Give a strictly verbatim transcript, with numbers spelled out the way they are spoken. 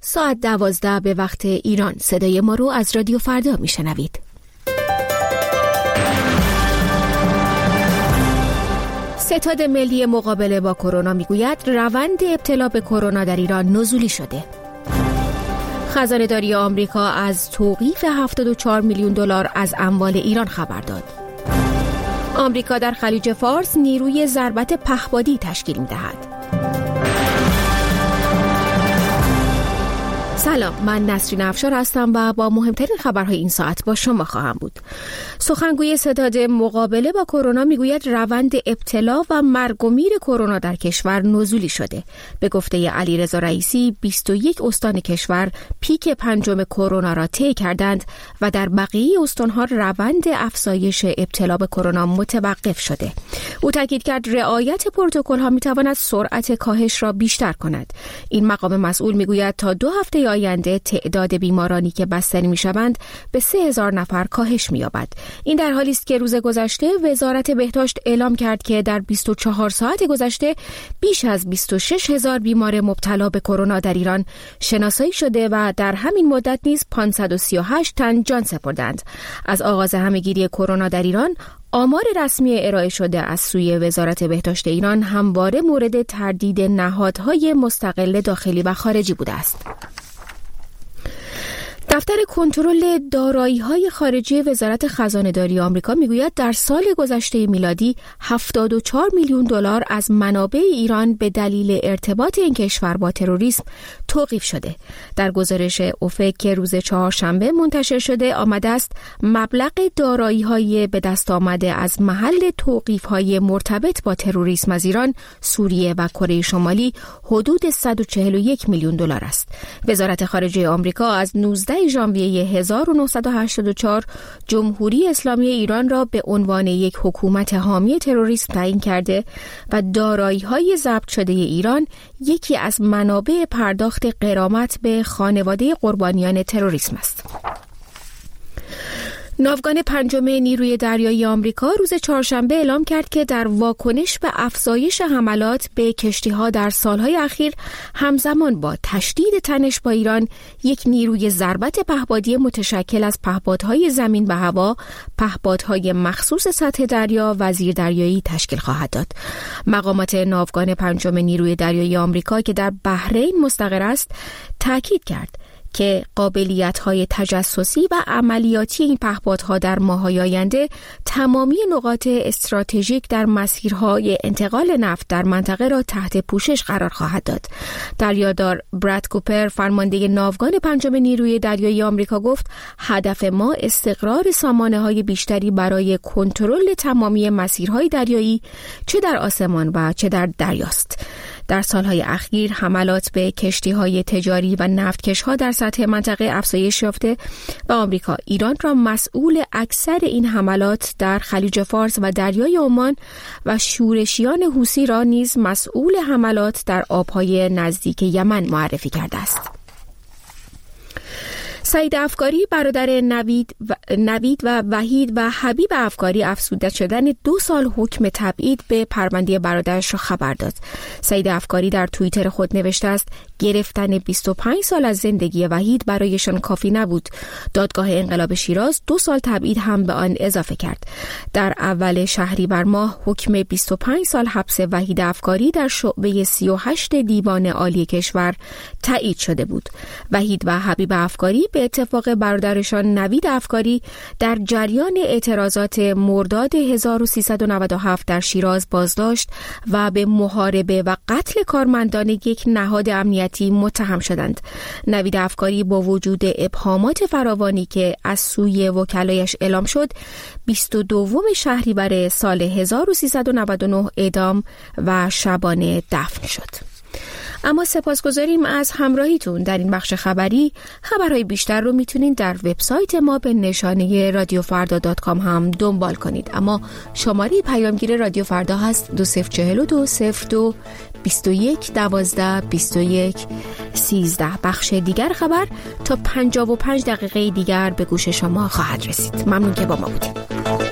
ساعت دوازده به وقت ایران. صدای ما رو از رادیو فردا میشنوید. ستاد ملی مقابله با کرونا میگوید روند ابتلا به کرونا در ایران نزولی شده. خزانه‌داری آمریکا از توقیف هفتاد و چهار میلیون دلار از اموال ایران خبر داد. آمریکا در خلیج فارس نیروی ضربت پهپادی تشکیل می‌دهد. سلام، من نسرین افشار هستم و با مهمترین خبرهای این ساعت با شما خواهم بود. سخنگوی ستاد مقابله با کرونا میگوید روند ابتلا و مرگ و میر کرونا در کشور نزولی شده. به گفته علیرضا رئیسی، بیست و یک استان کشور پیک پنجم کرونا را طی کردند و در بقیه استانها روند افزایش ابتلا به کرونا متوقف شده. او تاکید کرد رعایت پروتکل‌ها میتواند سرعت کاهش را بیشتر کند. این مقام مسئول میگوید تا دو هفته آینده تعداد بیمارانی که بستری میشوند به سه هزار نفر کاهش می‌یابد. این در حالی است که روز گذشته وزارت بهداشت اعلام کرد که در بیست و چهار ساعت گذشته بیش از بیست و شش هزار بیمار مبتلا به کرونا در ایران شناسایی شده و در همین مدت نیز پانصد و سی و هشت تن جان سپردند. از آغاز همهگیری کرونا در ایران آمار رسمی ارائه شده از سوی وزارت بهداشت ایران همواره مورد تردید نهادهای مستقل داخلی و خارجی بوده است. دفتر کنترل دارایی‌های خارجی وزارت خزانه‌داری آمریکا میگوید در سال گذشته میلادی هفتاد و چهار میلیون دلار از منابع ایران به دلیل ارتباط این کشور با تروریسم توقیف شده. در گزارش اوفک که روز چهارشنبه منتشر شده آمده است مبلغ دارایی‌های به دست آمده از محل توقیف‌های مرتبط با تروریسم از ایران، سوریه و کره شمالی حدود صد و چهل و یک میلیون دلار است. وزارت خارجه آمریکا از نوزده ژانویه هزار و نهصد و هشتاد و چهار جمهوری اسلامی ایران را به عنوان یک حکومت حامی تروریسم تعیین کرده و دارایی‌های ضبط شده ایران یکی از منابع پرداخت غرامت به خانواده قربانیان تروریسم است. ناوگان پنجم نیروی دریایی آمریکا روز چهارشنبه اعلام کرد که در واکنش به افزایش حملات به کشتی‌ها در سالهای اخیر همزمان با تشدید تنش با ایران یک نیروی ضربت پهپادی متشکل از پهپادهای زمین به هوا، پهپادهای مخصوص سطح دریا و زیردریایی تشکیل خواهد داد. مقامات ناوگان پنجم نیروی دریایی آمریکا که در بحرین مستقر است تاکید کرد که قابلیت‌های تجسسی و عملیاتی این پهپادها در ماه‌های آینده تمامی نقاط استراتژیک در مسیرهای انتقال نفت در منطقه را تحت پوشش قرار خواهد داد. دریادار براد کوپر، فرمانده ناوگان پنجم نیروی دریایی آمریکا، گفت هدف ما استقرار سامانه‌های بیشتری برای کنترل تمامی مسیرهای دریایی چه در آسمان و چه در دریاست. در سالهای اخیر حملات به کشتی‌های تجاری و نفتکش‌ها در سطح منطقه افزایش یافته و آمریکا ایران را مسئول اکثر این حملات در خلیج فارس و دریای عمان و شورشیان حوثی را نیز مسئول حملات در آبهای نزدیک یمن معرفی کرده است. سعید افکاری، برادر نوید و, نوید و وحید و حبیب افکاری، افزوده شدن دو سال حکم تبعید به پرونده برادرش را خبر داد. سعید افکاری در توییتر خود نوشته است گرفتن بیست و پنج سال از زندگی وحید برایشان کافی نبود. دادگاه انقلاب شیراز دو سال تبعید هم به آن اضافه کرد. در اول شهریور ماه حکم بیست و پنج سال حبس وحید افکاری در شعبه سی و هشت دیوان عالی کشور تایید شده بود. وحید و حبیب افکاری به اتفاق برادرشان نوید افکاری در جریان اعتراضات مرداد هزار و سیصد و نود و هفت در شیراز بازداشت و به محاربه و قتل کارمندان یک نهاد امنیتی متهم شدند. نوید افکاری با وجود ابهامات فراوانی که از سوی وکلایش اعلام شد، بیست و دوم شهریور سال هزار و سیصد و نود و نه اعدام و شبانه دفن شد. اما سپاسگزاریم از همراهیتون در این بخش خبری. خبرهای بیشتر رو میتونید در وبسایت ما به نشانه رادیو فردا دات کام هم دنبال کنید. اما شماره پیامگیر رادیو فردا هست دو صفر چهل و دو صفر دو بیست و یک دوازده بیست و یک سیزده. بخش دیگر خبر تا پنجاه و پنج دقیقه دیگر به گوش شما خواهد رسید. ممنون که با ما بودید.